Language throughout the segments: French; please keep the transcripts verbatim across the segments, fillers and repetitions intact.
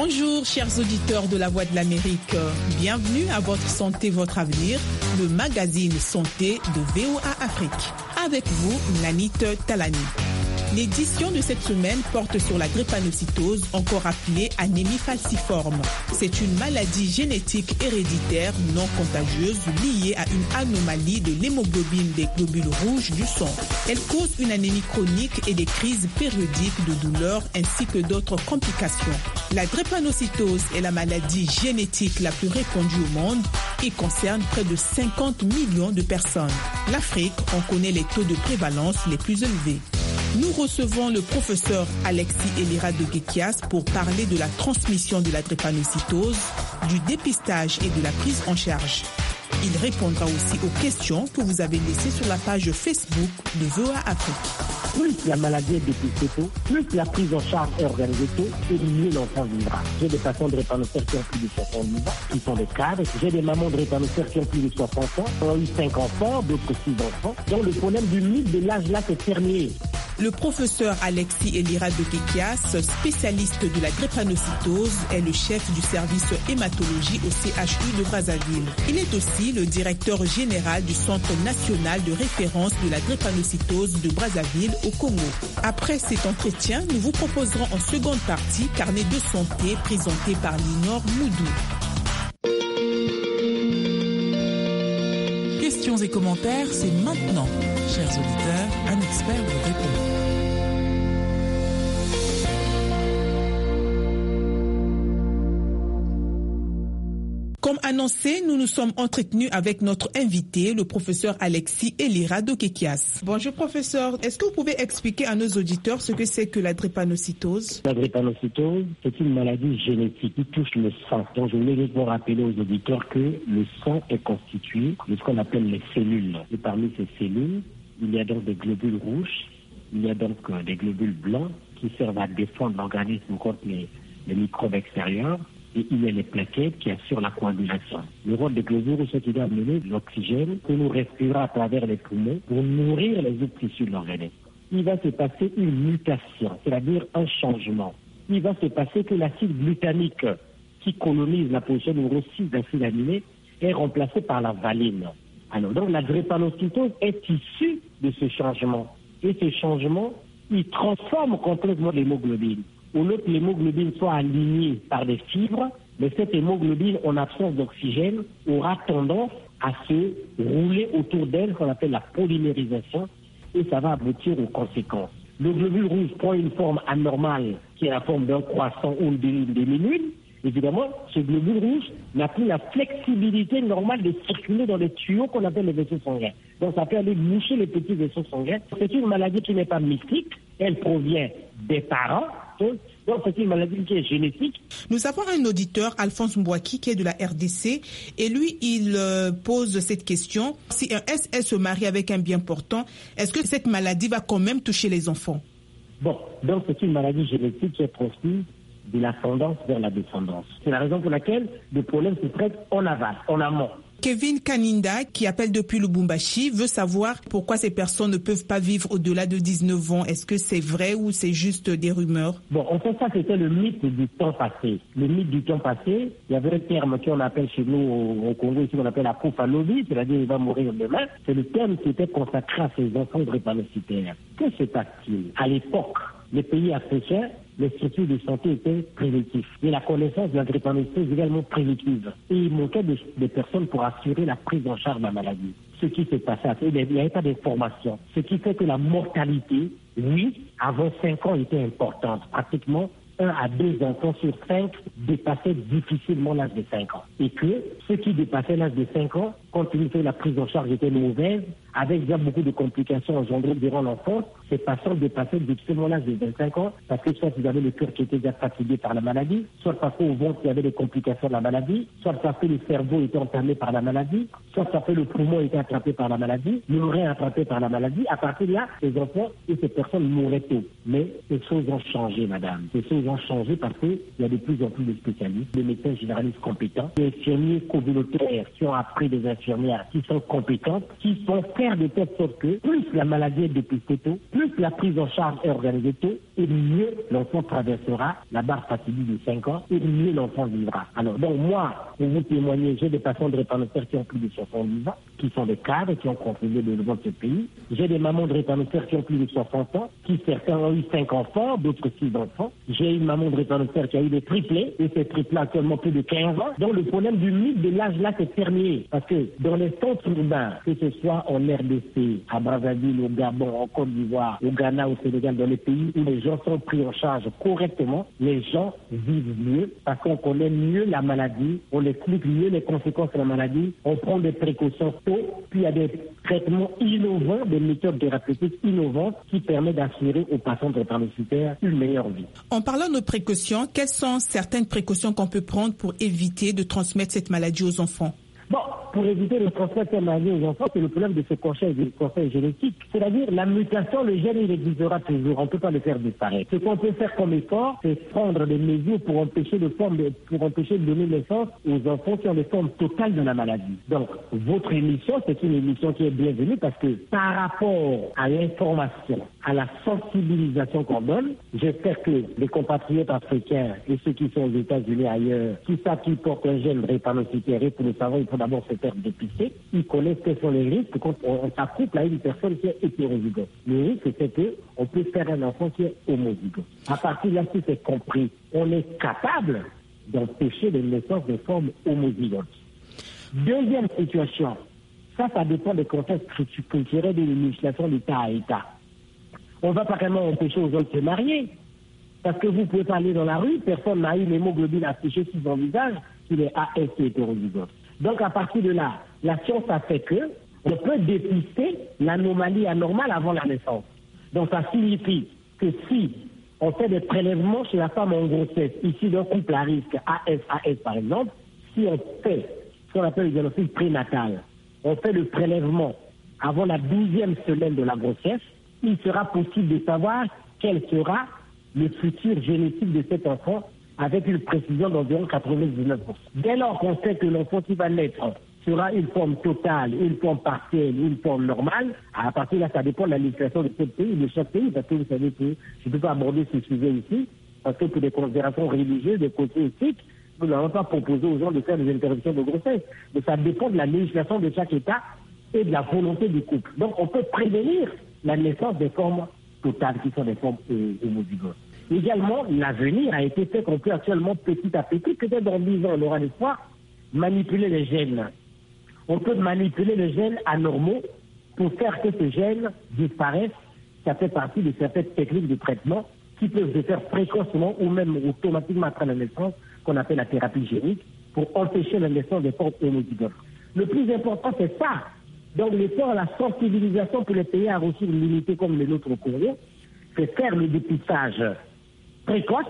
Bonjour chers auditeurs de la Voix de l'Amérique, bienvenue à Votre Santé, Votre Avenir, le magazine Santé de V O A Afrique. Avec vous, Nanit Talani. L'édition de cette semaine porte sur la drépanocytose, encore appelée anémie falciforme. C'est une maladie génétique héréditaire non contagieuse liée à une anomalie de l'hémoglobine des globules rouges du sang. Elle cause une anémie chronique et des crises périodiques de douleur ainsi que d'autres complications. La drépanocytose est la maladie génétique la plus répandue au monde et concerne près de cinquante millions de personnes. L'Afrique en connaît les taux de prévalence les plus élevés. Nous recevons le professeur Alexis Elira de Gekias pour parler de la transmission de la drépanocytose, du dépistage et de la prise en charge. Il répondra aussi aux questions que vous avez laissées sur la page Facebook de V O A Afrique. Plus la maladie est dépistée tôt, plus la prise en charge est organisée tôt, et mieux l'enfant vivra. J'ai des patients de drépanocytaires qui ont plus de soixante-dix ans, qui sont des cadres. J'ai des mamans de drépanocytaires qui ont plus de soixante ans, qui ont eu cinq enfants, d'autres six enfants. Donc le problème du mythe de l'âge là, c'est terminé. Le professeur Alexis Elira de Gekias, spécialiste de la drépanocytose, est le chef du service hématologie au C H U de Brazzaville. Il est aussi le directeur général du Centre national de référence de la drépanocytose de Brazzaville au Congo. Après cet entretien, nous vous proposerons en seconde partie Carnet de santé présenté par Linor Moudou. Questions et commentaires, c'est maintenant. Chers auditeurs, un expert vous répond. Comme annoncé, nous nous sommes entretenus avec notre invité, le professeur Alexis Elira de Gekias. Bonjour professeur, est-ce que vous pouvez expliquer à nos auditeurs ce que c'est que la drépanocytose? La drépanocytose, c'est une maladie génétique qui touche le sang. Donc je voulais juste vous rappeler aux auditeurs que le sang est constitué de ce qu'on appelle les cellules. Et parmi ces cellules, il y a donc des globules rouges, il y a donc euh, des globules blancs qui servent à défendre l'organisme contre les, les microbes extérieurs. Et il y a les plaquettes qui assurent la coagulation. Le rôle des globules rouges, c'est qu'il doit amener l'oxygène que nous respirons à travers les poumons pour nourrir les autres tissus de l'organisme. Il va se passer une mutation, c'est-à-dire un changement. Il va se passer que l'acide glutamique qui colonise la position numéro six d'acide aminé est remplacé par la valine. Alors donc la drépanocytose est issue de ce changement. Et ce changement, il transforme complètement l'hémoglobine. Au lieu que l'hémoglobine soit alignée par des fibres, mais cette hémoglobine, en absence d'oxygène, aura tendance à se rouler autour d'elle, qu'on appelle la polymérisation, et ça va aboutir aux conséquences. Le globule rouge prend une forme anormale, qui est la forme d'un croissant ou d'une demi-lune. Évidemment, ce globule rouge n'a plus la flexibilité normale de circuler dans les tuyaux qu'on appelle les vaisseaux sanguins. Donc ça peut aller boucher les petits vaisseaux sanguins. C'est une maladie qui n'est pas mystique, elle provient des parents. Donc c'est une maladie qui est génétique. Nous avons un auditeur, Alphonse Mbouaki, qui est de la R D C, et lui, il euh, pose cette question. Si un S S se marie avec un bien portant, est-ce que cette maladie va quand même toucher les enfants? Bon, donc c'est une maladie génétique qui est transmise de l'ascendance vers la descendance. C'est la raison pour laquelle le problème se traite en aval, en amont. Kevin Kaninda, qui appelle depuis Lubumbashi, veut savoir pourquoi ces personnes ne peuvent pas vivre au-delà de dix-neuf ans. Est-ce que c'est vrai ou c'est juste des rumeurs? Bon, en fait, ça, c'était le mythe du temps passé. Le mythe du temps passé, il y avait un terme qu'on appelle chez nous au, au Congo, ici, qu'on appelle la prophalogie, c'est-à-dire il va mourir demain. C'est le terme qui était consacré à ces enfants drépanocytaires. Que se passe-t-il? À l'époque, les pays africains, les structures de santé étaient préventives. Et la connaissance de la drépanocytose est également préventive. Et il manquait de, de personnes pour assurer la prise en charge de la maladie. Ce qui s'est passé, il n'y avait pas d'information. Ce qui fait que la mortalité, oui, avant cinq ans, était importante. Pratiquement un à deux enfants sur cinq dépassaient difficilement l'âge de cinq ans. Et que ceux qui dépassaient l'âge de cinq ans, compte tenu que la prise en charge était mauvaise, avec déjà beaucoup de complications engendrées durant l'enfance, ces patients dépassaient difficilement l'âge de vingt-cinq ans parce que soit ils avaient le cœur qui était déjà fatigué par la maladie, soit parce qu'au ventre il y avait des complications de la maladie, soit parce que le cerveau était entamé par la maladie, soit parce que le poumon était attrapé par la maladie, le rein attrapé par la maladie. À partir de là, les enfants et ces personnes mouraient tôt. Mais ces choses ont changé, madame. Ces choses ont vont changer parce qu'il y a de plus en plus de spécialistes, des médecins généralistes compétents, des infirmiers communautaires qui ont appris des infirmières qui sont compétentes, qui vont faire de telle sorte que plus la maladie est dépistée tôt, plus la prise en charge est organisée tôt, et mieux l'enfant traversera la barre fatidique de cinq ans, et mieux l'enfant vivra. Alors, donc moi, pour vous témoigner, j'ai des patients de drépanocytaires qui ont plus de soixante-dix ans, qui sont des cadres, qui ont contribué au développement de ce pays. J'ai des mamans de drépanocytaires qui ont plus de soixante ans, qui certains ont eu cinq enfants, d'autres six enfants. J'ai une maman de drépanocytaires qui a eu des triplés, et ces triplés actuellement plus de quinze ans. Donc le problème du mythe de l'âge là, c'est terminé. Parce que dans les centres urbains, que ce soit en R D C, à Brazzaville, au Gabon, en Côte d'Ivoire, au Ghana, au Sénégal, dans les pays où les gens sont pris en charge correctement, les gens vivent mieux parce qu'on connaît mieux la maladie, on explique mieux les conséquences de la maladie, on prend des précautions tôt, puis il y a des traitements innovants, des méthodes thérapeutiques innovantes qui permettent d'assurer aux patients drépanocytaires une meilleure vie. En parlant de précautions, quelles sont certaines précautions qu'on peut prendre pour éviter de transmettre cette maladie aux enfants? Bon, pour éviter de transmettre cette maladie aux enfants, c'est le problème de ce conseil, du conseil génétique. C'est-à-dire, la mutation, le gène, il existera toujours. On ne peut pas le faire disparaître. Ce qu'on peut faire comme effort, c'est prendre des mesures pour empêcher de forme de, pour empêcher de donner naissance aux enfants qui ont des formes totales de la maladie. Donc, votre émission, c'est une émission qui est bienvenue parce que par rapport à l'information, à la sensibilisation qu'on donne, j'espère que les compatriotes africains et ceux qui sont aux États-Unis ailleurs, qui savent qu'ils portent un gène drépanocytaire, et pour le savoir, il faut d'abord se faire dépister. Ils connaissent quels sont les risques quand on, on s'accouple à une personne qui est hétérozygote. Le risque, c'est qu'on peut faire un enfant qui est homozygote. À partir de là, si c'est compris, on est capable d'empêcher les naissances de formes homozygotes. Deuxième situation, ça, ça dépend des contextes culturels de législation d'État à État. On ne va pas vraiment empêcher aux hommes de se marier. Parce que vous pouvez pas aller dans la rue, personne n'a eu l'hémoglobine affichée sur son visage, qu'il est A S et hétérozygote. Donc, à partir de là, la science a fait que on peut dépister l'anomalie anormale avant la naissance. Donc, ça signifie que si on fait des prélèvements chez la femme en grossesse, ici d'un couple à risque A S A S par exemple, si on fait ce qu'on appelle le diagnostic prénatal, on fait le prélèvement avant la douzième semaine de la grossesse, il sera possible de savoir quel sera le futur génétique de cet enfant avec une précision d'environ quatre-vingt-dix-neuf pour cent. Dès lors qu'on sait que l'enfant qui va naître sera une forme totale, une forme partielle, une forme normale, à partir de là, ça dépend de la législation de chaque pays, de chaque pays, parce que vous savez que je ne peux pas aborder ce sujet ici, parce que pour des considérations religieuses, des côtés éthiques, nous n'avons pas proposé aux gens de faire des interruptions de grossesse. Mais ça dépend de la législation de chaque État et de la volonté du couple. Donc, on peut prévenir la naissance des formes totales, qui sont des formes homozygotes. Également, l'avenir a été fait qu'on peut actuellement, petit à petit, peut-être dans dix ans, on aura l'espoir, manipuler les gènes. On peut manipuler les gènes anormaux pour faire que ces gènes disparaissent. Ça fait partie de certaines techniques de traitement qui peuvent se faire précocement ou même automatiquement après la naissance, qu'on appelle la thérapie génique, pour empêcher la naissance des formes homozygotes. Le plus important, c'est ça. Donc, l'effort, la sensibilisation pour les pays à ressources limitées comme les nôtres au Congo, c'est faire le dépistage précoce.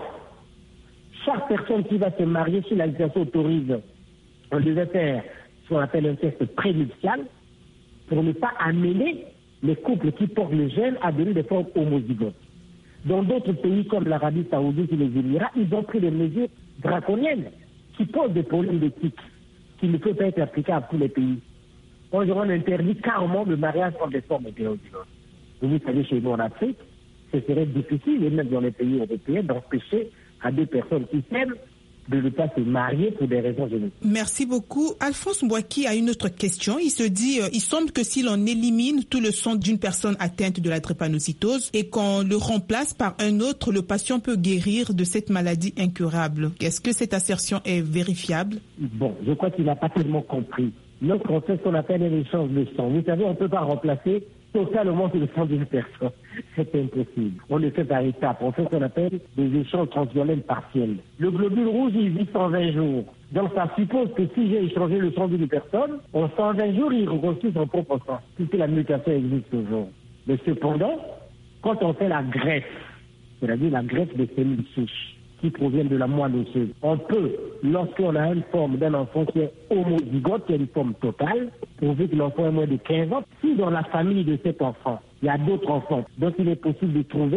Chaque personne qui va se marier, si la législation autorise, on devait faire ce qu'on appelle un test prénuptial pour ne pas amener les couples qui portent le gène à donner des formes homozygotes. Dans d'autres pays comme l'Arabie Saoudite et les Émirats, ils ont pris des mesures draconiennes qui posent des problèmes d'éthique qui ne peuvent pas être appliquées à tous les pays. On interdit carrément le mariage entre des formes hétérozygotes. Vous savez, chez nous en Afrique, ce serait difficile, et même dans les pays européens, d'empêcher à deux personnes qui s'aiment de ne pas se marier pour des raisons génétiques. Merci beaucoup. Alphonse Mbouaki a une autre question. Il se dit, euh, il semble que si l'on élimine tout le sang d'une personne atteinte de la drépanocytose et qu'on le remplace par un autre, le patient peut guérir de cette maladie incurable. Est-ce que cette assertion est vérifiable? Bon, je crois qu'il n'a pas tellement compris. Lorsqu'on fait ce qu'on appelle un échange de sang, vous savez, on ne peut pas remplacer totalement le sang d'une personne. C'est impossible. On le fait par étapes. On fait ce qu'on appelle des échanges transitionnels partiels. Le globule rouge, il vit cent vingt jours. Donc ça suppose que si j'ai échangé le sang d'une personne, en cent vingt jours, il reconstruit son propre sang, puisque la mutation existe toujours. Mais cependant, quand on fait la greffe, c'est-à-dire la greffe des cellules souches, qui proviennent de la moelle osseuse. On peut, lorsqu'on a une forme d'un enfant qui est homozygote, qui a une forme totale, prouver que l'enfant est moins de quinze ans. Si dans la famille de cet enfant, il y a d'autres enfants, donc il est possible de trouver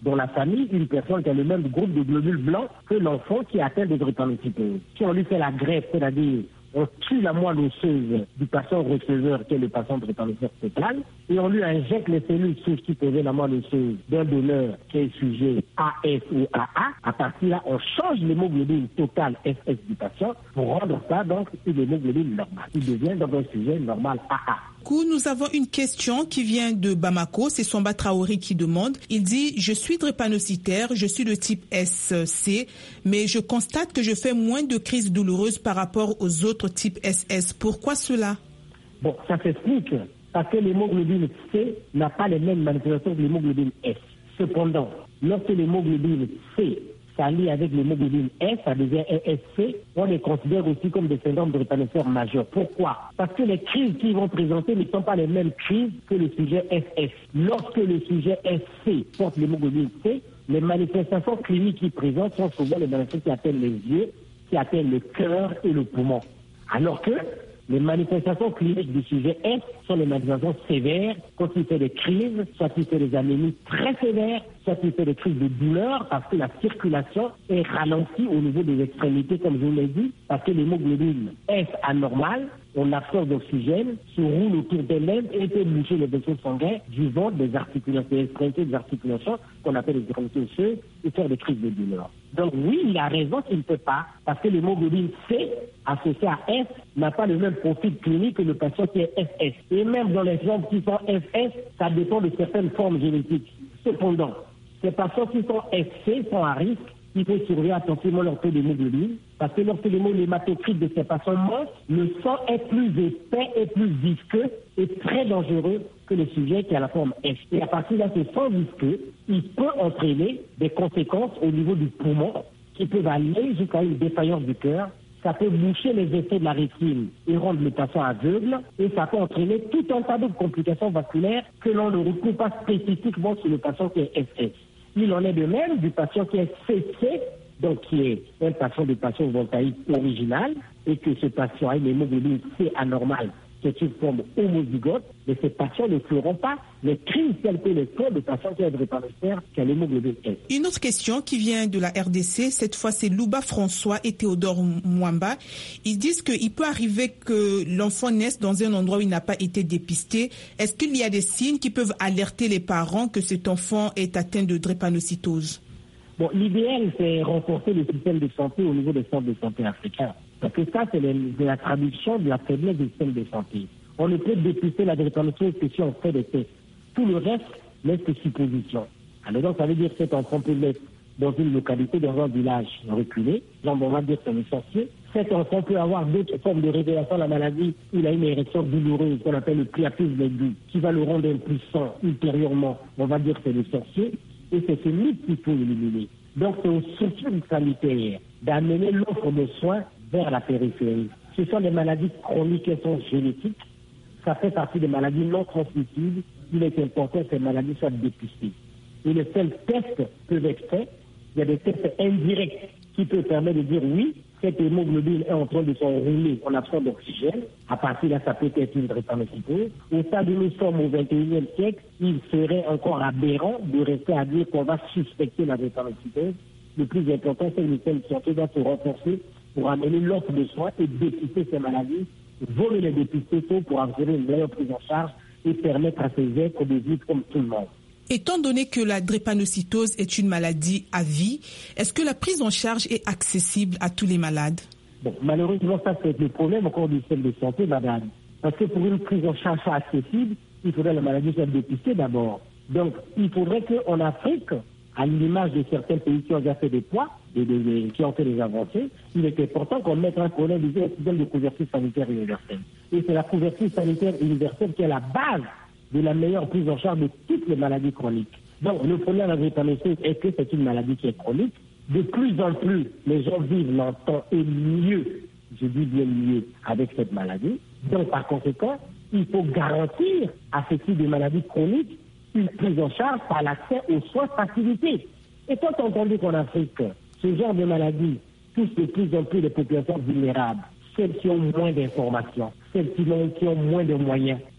dans la famille une personne qui a le même groupe de globules blancs que l'enfant qui est atteint de drépanocytose. Si on lui fait la greffe, c'est-à-dire on tue la moelle osseuse du patient receveur qui est le patient drépanocytaire total et on lui injecte les cellules substituées la moelle osseuse d'un donneur qui est sujet A S ou A A. À partir de là, on change l'hémoglobine totale F S du patient pour rendre ça donc une hémoglobine normale. Il devient donc un sujet normal A A. Nous avons une question qui vient de Bamako, c'est Somba Traoré qui demande. Il dit « Je suis drépanocytaire, je suis de type S C, mais je constate que je fais moins de crises douloureuses par rapport aux autres types S S. Pourquoi cela ?» Bon, ça s'explique parce que l'hémoglobine C n'a pas les mêmes manifestations que l'hémoglobine S. Cependant, lorsque l'hémoglobine C s'allie avec l'hémoglobine S, ça devient E S C, on les considère aussi comme des syndromes de drépanocytaires majeurs. Pourquoi? Parce que les crises qu'ils vont présenter ne sont pas les mêmes crises que le sujet S S. Lorsque le sujet S C porte l'hémoglobine C, les manifestations cliniques qu'il présente sont souvent les manifestations qui atteignent les yeux, qui atteignent le cœur et le poumon. Alors que les manifestations cliniques du sujet S sont les manifestations sévères, quand il fait des crises, soit il fait des anémies très sévères, soit il fait des crises de douleur parce que la circulation est ralentie au niveau des extrémités, comme je vous l'ai dit, parce que l'hémoglobine S anormale, on absorbe d'oxygène, se roule autour des lèvres et peut boucher les vaisseaux sanguins du ventre, des articulations, des extrémités des articulations, qu'on appelle les extrémités osseuses, et faire des crises de douleur. Donc oui, il a raison qu'il ne peut pas, parce que l'hémoglobine C, associé à S, n'a pas le même profil clinique que le patient qui est F S. Et même dans les gens qui sont F S, ça dépend de certaines formes génétiques. Cependant, ces patients qui sont F C sont à risque. Il faut surveiller attentivement leur taux d'hémoglobine, parce que lorsque l'hématocrite de ces patients monte, le sang est plus épais et plus visqueux et très dangereux que le sujet qui a la forme F. Et à partir de là, ce sang visqueux, il peut entraîner des conséquences au niveau du poumon qui peuvent aller jusqu'à une défaillance du cœur. Ça peut boucher les effets de la rétine et rendre le patient aveugle, et ça peut entraîner tout un tas de complications vasculaires que l'on ne retrouve pas spécifiquement sur le patient qui est F S. Il en est de même du patient qui est C C, donc qui est un patient de patient voltaïque original, et que ce patient a une hémoglobine C anormale, c'est une forme homozygote, mais ces patients ne feront pas les crises telles que les font de patients qui ont drépanocytaires qui a l'hémoglobine S. Une autre question qui vient de la R D C, cette fois c'est Louba François et Théodore Mwamba. Ils disent qu'il peut arriver que l'enfant naisse dans un endroit où il n'a pas été dépisté. Est-ce qu'il y a des signes qui peuvent alerter les parents que cet enfant est atteint de drépanocytose? Bon, l'idéal, c'est renforcer le système de santé au niveau des centres de santé africains. Parce que ça, c'est la traduction de la faiblesse du système de santé. On ne peut dépister la drépanocytose que si on fait des tests. Tout le reste n'est que supposition. Alors donc, ça veut dire que cet enfant peut naître dans une localité, dans un village reculé. Genre, on va dire que c'est le sorcier. Cet enfant peut avoir d'autres formes de révélation de la maladie. Il a une érection douloureuse qu'on appelle le priapisme aigu, qui va le rendre impuissant ultérieurement. On va dire que c'est le sorcier. Et c'est ce mythe qu'il faut éliminer. Donc, c'est aux structures sanitaires d'amener l'offre de soins vers la périphérie. Ce sont des maladies chroniques qui sont génétiques. Ça fait partie des maladies non transmissibles. Il est important que ces maladies soient dépistées. Et les seuls tests peuvent être faits. Il y a des tests indirects qui peuvent permettre de dire oui, cette hémoglobine est en train de s'enrouler, on absorbe d'oxygène. À partir de là, ça peut être une drépanocytose. Au stade où nous sommes au vingt et unième siècle, il serait encore aberrant de rester à dire qu'on va suspecter la drépanocytose. Le plus important, c'est que le système de santé doit se renforcer pour amener l'offre de soins et dépister ces maladies, voler les dépister tôt pour assurer une meilleure prise en charge et permettre à ces êtres de vivre comme tout le monde. Étant donné que la drépanocytose est une maladie à vie, est-ce que la prise en charge est accessible à tous les malades? Bon, malheureusement, ça c'est le problème encore du système de santé, madame. Parce que pour une prise en charge accessible, il faudrait que la maladie soit dépistée d'abord. Donc, il faudrait qu'en Afrique, à l'image de certains pays qui ont déjà fait des poids, et de, de, qui ont fait des avancées, il est important qu'on mette un problème du système de couverture sanitaire universelle. Et c'est la couverture sanitaire universelle qui est la base de la meilleure prise en charge de toutes les maladies chroniques. Donc, le problème de la drépanocytose est que c'est une maladie qui est chronique. De plus en plus, les gens vivent longtemps et mieux, je dis bien mieux, avec cette maladie. Donc, par conséquent, il faut garantir à ce type de maladie chronique une prise en charge par l'accès aux soins facilités. Et quand on entend qu'en Afrique, ce genre de maladie touche de plus en plus les populations vulnérables, celles qui ont moins d'informations, celles qui ont, qui ont moins de moyens,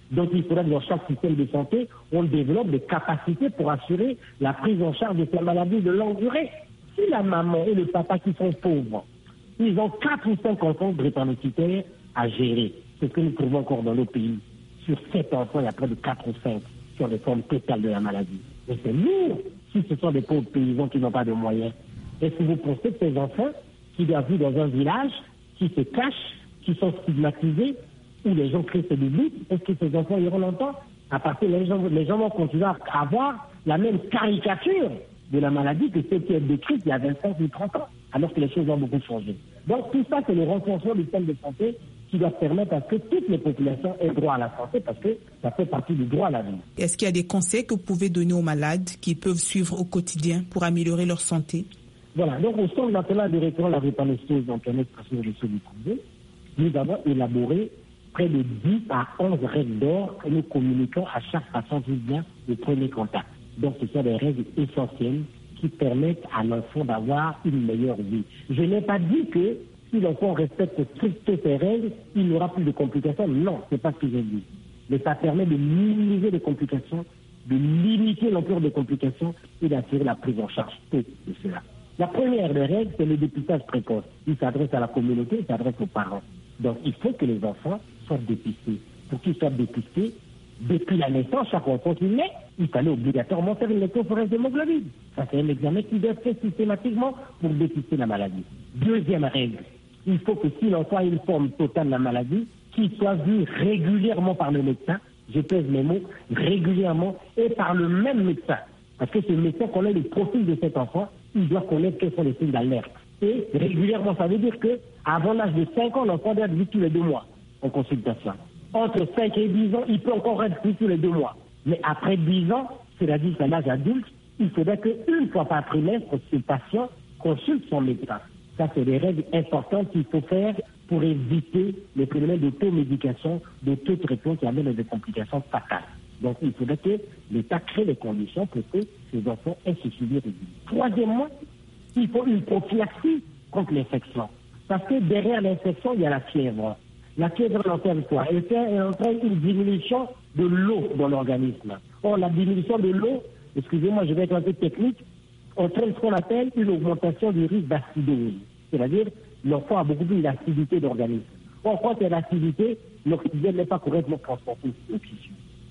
Donc il faudra que dans chaque système de santé, on développe des capacités pour assurer la prise en charge de ces maladies de longue durée. Si la maman et le papa qui sont pauvres, ils ont quatre ou cinq enfants drépanocytaires à gérer. C'est ce que nous trouvons encore dans nos pays. Sur sept enfants, il y a près de quatre ou cinq qui ont des formes totales de la maladie. Et c'est lourd si ce sont des pauvres paysans qui n'ont pas de moyens. Est-ce que vous pensez que ces enfants qui doivent vivre dans un village, qui se cachent, qui sont stigmatisés, où les gens créent ces doutes, est-ce que ces enfants iront longtemps? À partir les gens, les gens vont continuer à avoir la même caricature de la maladie que celle qui est décrite il y a vingt-cinq ou trente ans, alors que les choses ont beaucoup changé. Donc tout ça, c'est le renforcement du système de santé qui doit permettre à ce que toutes les populations aient droit à la santé, parce que ça fait partie du droit à la vie. Est-ce qu'il y a des conseils que vous pouvez donner aux malades qui peuvent suivre au quotidien pour améliorer leur santé? Voilà, donc au Centre national de référence à la drépanocytose d'Antoinette Passot-Russo-Ducruzet, nous avons élaboré près de dix à onze règles d'or que nous communiquons à chaque patient qui vient de premier contact. Donc ce sont des règles essentielles qui permettent à l'enfant d'avoir une meilleure vie. Je n'ai pas dit que si l'enfant respecte strictement ces règles, il n'aura plus de complications. Non, ce n'est pas ce que j'ai dit. Mais ça permet de minimiser les complications, de limiter l'ampleur des complications et d'assurer la prise en charge de cela. La première des règles, c'est le dépistage précoce. Il s'adresse à la communauté, il s'adresse aux parents. Donc il faut que les enfants soient dépistés. Pour qu'ils soient dépistés, depuis la naissance, chaque enfant qui naît, il fallait obligatoirement faire une électrophorése d'hémoglobine. Ça, c'est un examen qui doit être fait systématiquement pour dépister la maladie. Deuxième règle, il faut que si l'enfant a une forme totale de la maladie, qu'il soit vu régulièrement par le médecin, je pèse mes mots, régulièrement, et par le même médecin. Parce que ce médecin connaît le profil de cet enfant, il doit connaître quels sont les signes d'alerte. Et régulièrement, ça veut dire qu'avant l'âge de cinq ans, l'enfant doit être vu tous les deux mois en consultation. Entre cinq et dix ans, il peut encore être vu tous les deux mois. Mais après dix ans, c'est-à-dire qu'à l'âge adulte, il faudrait qu'une fois par trimestre, ce patient consulte son médecin. Ça, c'est des règles importantes qu'il faut faire pour éviter les phénomènes d'automédication, d'autotraitement qui amènent à des complications fatales. Donc, il faudrait que l'État crée les conditions pour que ces enfants aient ce suivi régulier. Troisièmement, il faut une prophylaxie contre l'infection. Parce que derrière l'infection, il y a la fièvre. La fièvre, elle entraîne quoi? Elle entraîne une diminution de l'eau dans l'organisme. Or, la diminution de l'eau, excusez-moi, je vais être un peu technique, entraîne ce qu'on appelle une augmentation du risque d'acidose. C'est-à-dire, l'enfant a beaucoup plus d'acidité d'organisme. Or, quand il y a l'acidité, l'oxygène n'est pas correctement transporté au tissu.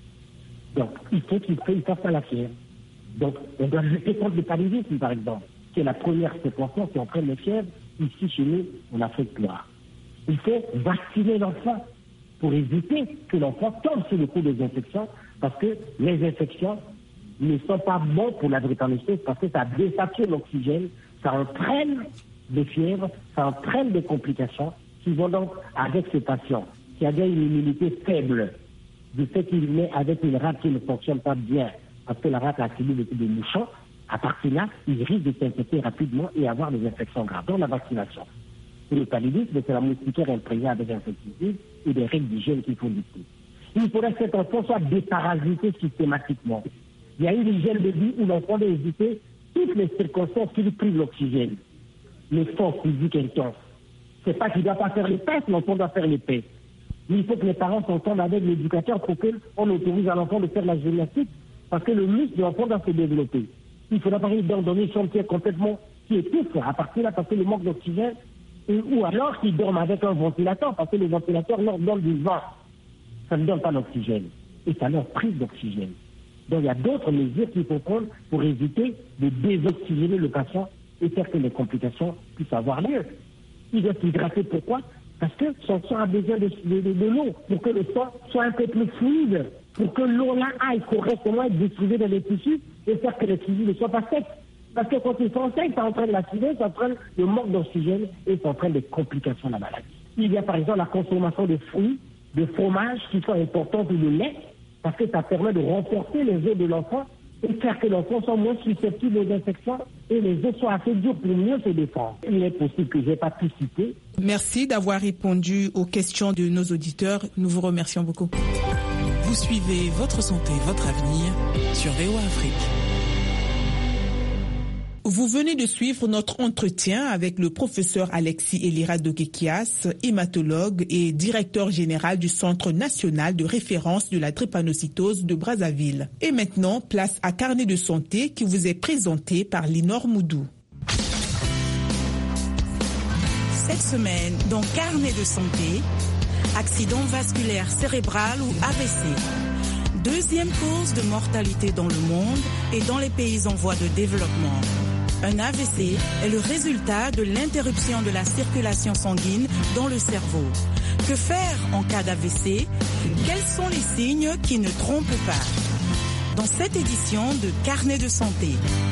Donc, il faut qu'il fasse à la fièvre. Donc, on doit lutter contre le paludisme, par exemple, qui est la première circonstance qui entraîne les fièvres, ici chez nous, en Afrique noire. Il faut vacciner l'enfant pour éviter que l'enfant tombe sous le coup des infections, parce que les infections ne sont pas bonnes pour la drépanocytose, parce que ça désature l'oxygène, ça entraîne des fièvres, ça entraîne des complications qui vont donc avec ce patient qui a déjà une immunité faible, du fait qu'il naît avec une rate qui ne fonctionne pas bien, parce que la rate a accumulé depuis des mouchons, à partir de là, il risque de s'infecter rapidement et avoir des infections graves. Donc la vaccination. Et le paludisme, c'est la moustiquaire imprégnée avec insecticide et des règles d'hygiène qu'il faut lutter. Il faudrait que cet enfant soit déparasité systématiquement. Il y a une hygiène de vie où l'enfant doit éviter toutes les circonstances qui lui privent l'oxygène. L'effort physique intense. C'est pas qu'il ne doit pas faire les pestes, l'enfant doit faire les pestes. Mais il faut que les parents s'entendent avec l'éducateur pour qu'on autorise à l'enfant de faire la gymnastique, parce que le muscle de l'enfant doit se développer. Il faudra pas leur donner une chambre qui est complètement, qui étouffe à partir là, parce que le manque d'oxygène, et, ou alors qu'ils dorment avec un ventilateur, parce que les ventilateurs leur donnent du vent. Ça ne donne pas d'oxygène. Et ça leur prive d'oxygène. Donc il y a d'autres mesures qu'il faut prendre pour éviter de désoxygéner le patient et faire que les complications puissent avoir lieu. Il doit s'hydrater, pourquoi? Parce que son sang a besoin de, de, de, de l'eau, pour que le sang soit un peu plus fluide, pour que l'eau là aille correctement être distribuée dans les tissus et faire que les tissus ne soient pas secs. Parce que quand ils sont secs, ça entraîne l'acidité, ça entraîne le manque d'oxygène et ça entraîne des complications de la maladie. Il y a par exemple la consommation de fruits, de fromages qui sont importants, ou de lait, parce que ça permet de renforcer les os de l'enfant et faire que l'enfant soit moins susceptible aux infections et les os soient assez durs pour mieux se défendre. Il est possible que je n'ai pas pu citer. Merci d'avoir répondu aux questions de nos auditeurs. Nous vous remercions beaucoup. Vous suivez Votre Santé, Votre Avenir sur V O A Afrique. Vous venez de suivre notre entretien avec le professeur Alexis Elira Dogekias, hématologue et directeur général du Centre national de référence de la drépanocytose de Brazzaville. Et maintenant, place à Carnet de santé qui vous est présenté par Linor Moudou. Cette semaine, dans Carnet de santé, accident vasculaire cérébral ou A V C. Deuxième cause de mortalité dans le monde et dans les pays en voie de développement. Un A V C est le résultat de l'interruption de la circulation sanguine dans le cerveau. Que faire en cas d'A V C? Quels sont les signes qui ne trompent pas? Dans cette édition de Carnet de santé.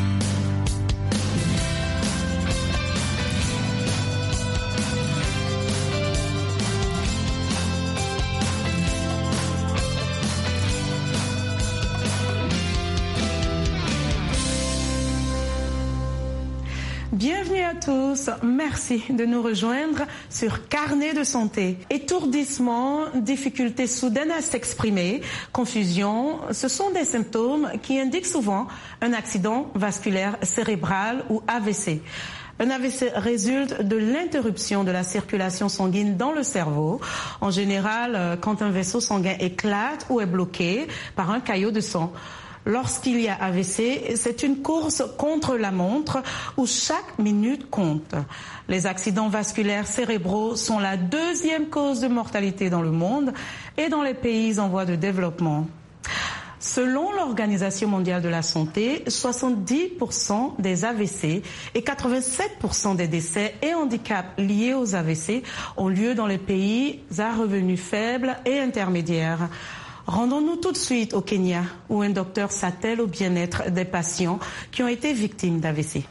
Bienvenue à tous, merci de nous rejoindre sur Carnet de santé. Étourdissement, difficultés soudaines à s'exprimer, confusion, ce sont des symptômes qui indiquent souvent un accident vasculaire cérébral ou A V C. Un A V C résulte de l'interruption de la circulation sanguine dans le cerveau. En général, quand un vaisseau sanguin éclate ou est bloqué par un caillot de sang. Lorsqu'il y a A V C, c'est une course contre la montre où chaque minute compte. Les accidents vasculaires cérébraux sont la deuxième cause de mortalité dans le monde et dans les pays en voie de développement. Selon l'Organisation mondiale de la santé, soixante-dix pour cent des A V C et quatre-vingt-sept pour cent des décès et handicaps liés aux A V C ont lieu dans les pays à revenus faibles et intermédiaires. Rendons-nous tout de suite au Kenya, où un docteur s'attelle au bien-être des patients qui ont été victimes d'A V C.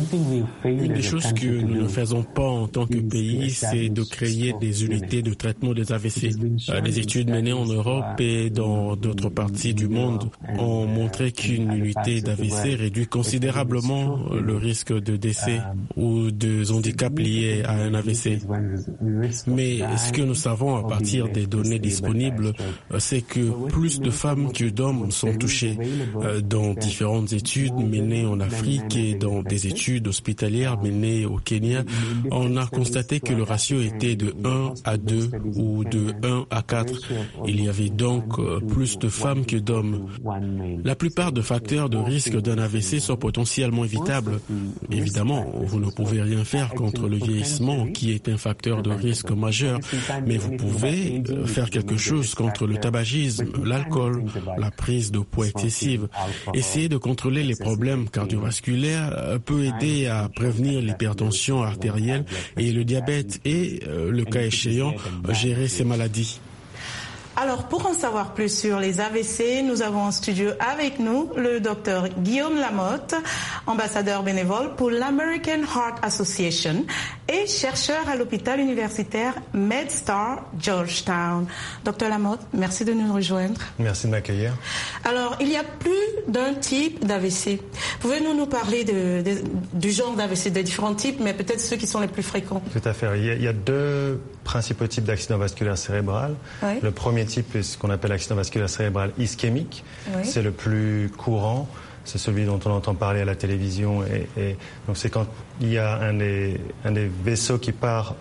Une des choses que nous ne faisons pas en tant que pays, c'est de créer des unités de traitement des A V C. Les études menées en Europe et dans d'autres parties du monde ont montré qu'une unité d'A V C réduit considérablement le risque de décès ou de handicap liés à un A V C. Mais ce que nous savons à partir des données disponibles, c'est que plus de femmes que d'hommes sont touchées. Dans différentes études menées en Afrique et dans des études hospitalières menées au Kenya, on a constaté que le ratio était de un à deux ou de un à quatre. Il y avait donc plus de femmes que d'hommes. La plupart des facteurs de risque d'un A V C sont potentiellement évitables. Évidemment, vous ne pouvez rien faire contre le vieillissement qui est un facteur de risque majeur, mais vous pouvez faire quelque chose contre le tabagisme, l'alcool, la prise de poids excessive. Essayer de contrôler les problèmes cardiovasculaires peut aider à prévenir l'hypertension artérielle et le diabète et, le cas échéant, gérer ces maladies. Alors, pour en savoir plus sur les A V C, nous avons en studio avec nous le docteur Guillaume Lamotte, ambassadeur bénévole pour l'American Heart Association et chercheur à l'hôpital universitaire MedStar Georgetown. Docteur Lamotte, merci de nous rejoindre. Merci de m'accueillir. Alors, il y a plus d'un type d'A V C. Pouvez-vous nous parler de, de, du genre d'A V C, des différents types, mais peut-être ceux qui sont les plus fréquents? Tout à fait. Il y a, il y a deux principaux types d'accident vasculaire cérébral. Oui. Le premier type est ce qu'on appelle l'accident vasculaire cérébral ischémique. Oui. C'est le plus courant. C'est celui dont on entend parler à la télévision. Et, et donc c'est quand il y a un des, un des vaisseaux qui part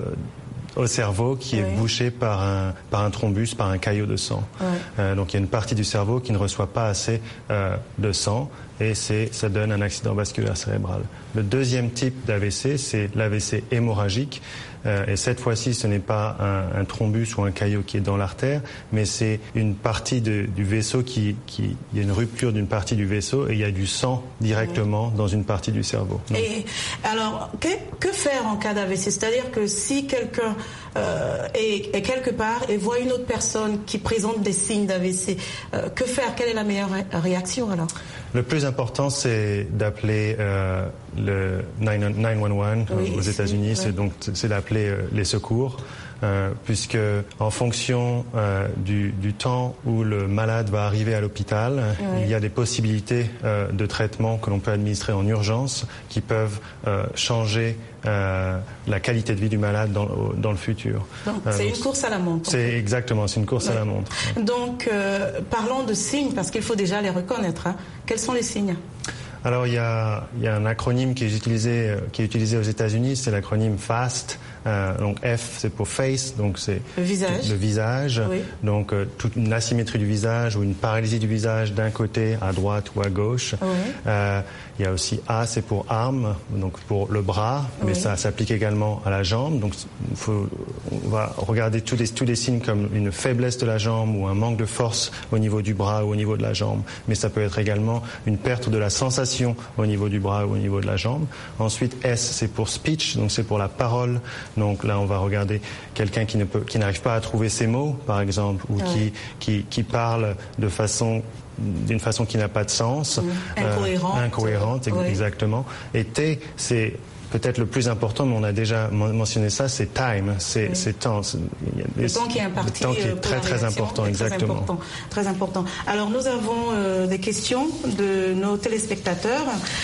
au cerveau qui oui. est bouché par un, par un thrombus, par un caillot de sang. Oui. Euh, donc il y a une partie du cerveau qui ne reçoit pas assez euh, de sang et c'est, ça donne un accident vasculaire cérébral. Le deuxième type d'A V C, c'est l'A V C hémorragique. Euh, et cette fois-ci, ce n'est pas un, un thrombus ou un caillot qui est dans l'artère, mais c'est une partie de, du vaisseau qui, qui... Il y a une rupture d'une partie du vaisseau et il y a du sang directement mmh. dans une partie du cerveau. Donc, et alors, que, que faire en cas d'A V C? C'est-à-dire que si quelqu'un euh, est, est quelque part et voit une autre personne qui présente des signes d'A V C, euh, que faire? Quelle est la meilleure ré- réaction alors? Le plus important, c'est d'appeler euh, le neuf un un oui, aux États-Unis. Oui. C'est donc c'est d'appeler euh, les secours, euh, puisque en fonction euh, du, du temps où le malade va arriver à l'hôpital, oui. il y a des possibilités euh, de traitement que l'on peut administrer en urgence, qui peuvent euh, changer euh, la qualité de vie du malade dans, dans le futur. Donc euh, c'est une course à la montre. C'est exactement, c'est une course oui. à la montre. Donc euh, parlons de signes, parce qu'il faut déjà les reconnaître. Hein. Quels sont les signes? Alors il y a, il y a un acronyme qui est utilisé, qui est utilisé aux États-Unis, c'est l'acronyme FAST. Euh, donc F c'est pour face, donc c'est le visage. Le visage. Oui. Donc euh, toute une asymétrie du visage ou une paralysie du visage d'un côté à droite ou à gauche. Oui. Euh, il y a aussi A c'est pour arm, donc pour le bras, mais oui. ça s'applique également à la jambe. Donc faut, on va regarder tous les tous les signes comme une faiblesse de la jambe ou un manque de force au niveau du bras ou au niveau de la jambe. Mais ça peut être également une perte de la sensation au niveau du bras ou au niveau de la jambe. Ensuite S c'est pour speech, donc c'est pour la parole. Donc là, on va regarder quelqu'un qui ne peut, qui n'arrive pas à trouver ses mots, par exemple, ou ouais. qui, qui, qui parle de façon, d'une façon qui n'a pas de sens. Mmh. Incohérente. Euh, incohérente, ouais. exactement. Et T, c'est peut-être le plus important, mais on a déjà mentionné ça, c'est time, c'est, oui. c'est temps. C'est, il y a des, le temps qui est imparti. Le temps qui est très très important, exactement. Très important, très important. Alors nous avons euh, des questions de nos téléspectateurs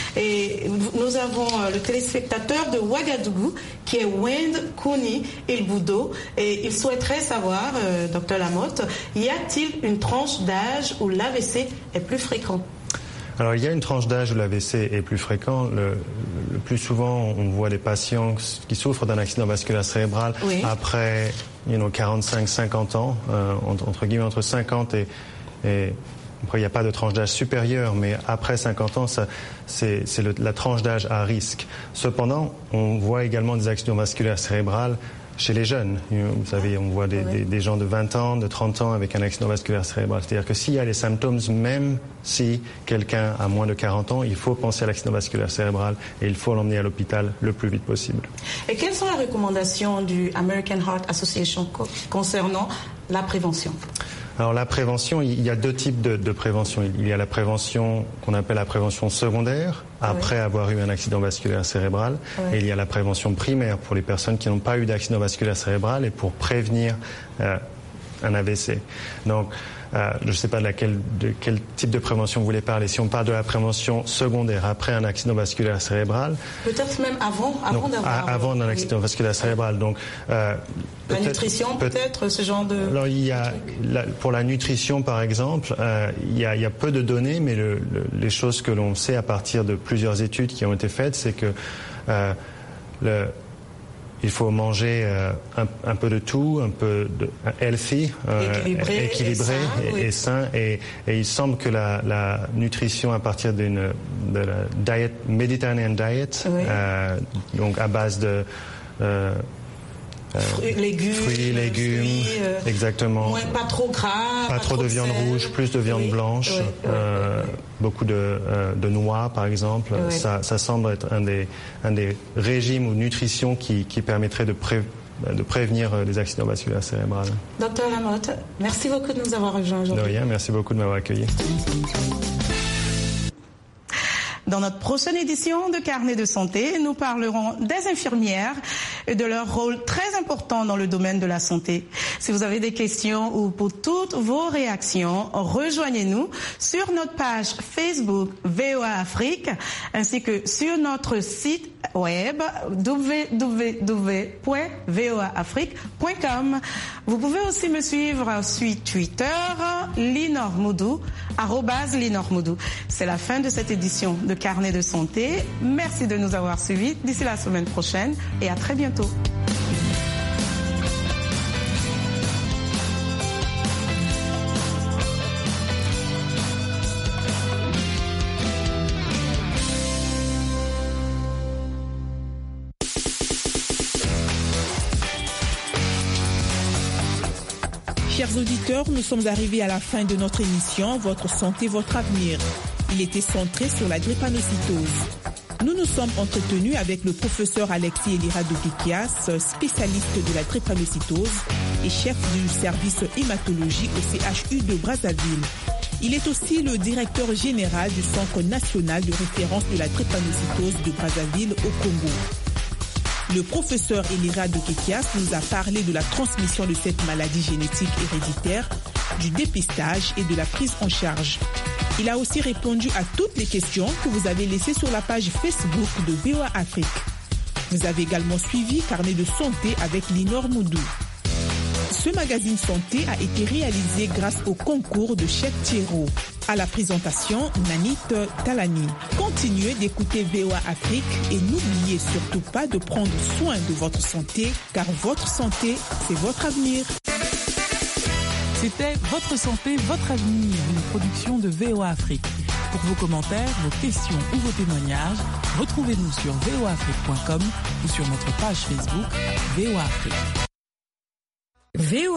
et nous avons euh, le téléspectateur de Ouagadougou qui est Wend Kouni Ilboudo et il souhaiterait savoir, euh, docteur Lamotte, y a-t-il une tranche d'âge où l'A V C est plus fréquent? Alors, il y a une tranche d'âge où l'A V C est plus fréquent. Le, le plus souvent, on voit des patients qui souffrent d'un accident vasculaire cérébral oui. après you know, quarante-cinq cinquante ans, euh, entre, entre guillemets entre cinquante et... et après, il n'y a pas de tranche d'âge supérieure, mais après cinquante ans, ça, c'est, c'est le, la tranche d'âge à risque. Cependant, on voit également des accidents vasculaires cérébrales chez les jeunes. Vous savez, on voit des, oui. des, des gens de vingt ans, de trente ans avec un accident vasculaire cérébral. C'est-à-dire que s'il y a les symptômes, même si quelqu'un a moins de quarante ans, il faut penser à l'accident vasculaire cérébral et il faut l'emmener à l'hôpital le plus vite possible. Et quelles sont les recommandations du American Heart Association concernant la prévention ? Alors la prévention, il y a deux types de, de prévention. Il y a la prévention qu'on appelle la prévention secondaire, après oui. avoir eu un accident vasculaire cérébral. Oui. Et il y a la prévention primaire pour les personnes qui n'ont pas eu d'accident vasculaire cérébral et pour prévenir euh, un A V C. Donc, euh, je ne sais pas de, laquelle, de quel type de prévention vous voulez parler. Si on parle de la prévention secondaire après un accident vasculaire cérébral... Peut-être même avant, avant donc, d'avoir... Avant un accident oui. vasculaire cérébral. Donc, euh, la nutrition, peut-être, peut ce genre de... Alors, il y a, la, pour la nutrition, par exemple, euh, il, y a, il y a peu de données, mais le, le, les choses que l'on sait à partir de plusieurs études qui ont été faites, c'est que euh, le... il faut manger euh, un, un peu de tout, un peu de healthy, euh, équilibré, équilibré et, sain, et, oui. et sain. Et, et il semble que la, la nutrition à partir d'une de la diet Mediterranean diet, oui. euh, donc à base de euh, Euh, fruits, légumes, fruits, légumes, fruits, euh, exactement. Moins, pas trop gras, pas, pas trop, trop de viande sel. rouge, plus de viande oui, blanche, oui, euh, oui, beaucoup de, euh, de noix par exemple. Oui. Ça, ça semble être un des, un des régimes ou nutrition qui, qui permettrait de, pré, de prévenir les accidents vasculaires cérébrales. Docteur Lamotte, merci beaucoup de nous avoir rejoints aujourd'hui. De rien, merci beaucoup de m'avoir accueilli. Dans notre prochaine édition de Carnet de santé, nous parlerons des infirmières et de leur rôle très important dans le domaine de la santé. Si vous avez des questions ou pour toutes vos réactions, rejoignez-nous sur notre page Facebook V O A Afrique ainsi que sur notre site web w w w point v o a afrique point com. Vous pouvez aussi me suivre sur Twitter, linormoudou, arrobase linormoudou. C'est la fin de cette édition de Carnet de santé. Merci de nous avoir suivis. D'ici la semaine prochaine et à très bientôt. Chers auditeurs, nous sommes arrivés à la fin de notre émission Votre santé, votre avenir. Il était centré sur la drépanocytose. Nous nous sommes entretenus avec le professeur Alexis Elira-Dokikias, spécialiste de la drépanocytose et chef du service hématologie au C H U de Brazzaville. Il est aussi le directeur général du Centre national de référence de la drépanocytose de Brazzaville au Congo. Le professeur Elira-Dokikias nous a parlé de la transmission de cette maladie génétique héréditaire, du dépistage et de la prise en charge. Il a aussi répondu à toutes les questions que vous avez laissées sur la page Facebook de V O A Afrique. Vous avez également suivi Carnet de santé avec Linor Moudou. Ce magazine santé a été réalisé grâce au concours de Cheikh Thierro. À la présentation, Nanit Talani. Continuez d'écouter V O A Afrique et n'oubliez surtout pas de prendre soin de votre santé, car votre santé, c'est votre avenir. C'était Votre santé, votre avenir, une production de V O A Afrique. Pour vos commentaires, vos questions ou vos témoignages, retrouvez-nous sur v o a afrique point com ou sur notre page Facebook V O A Afrique. V O A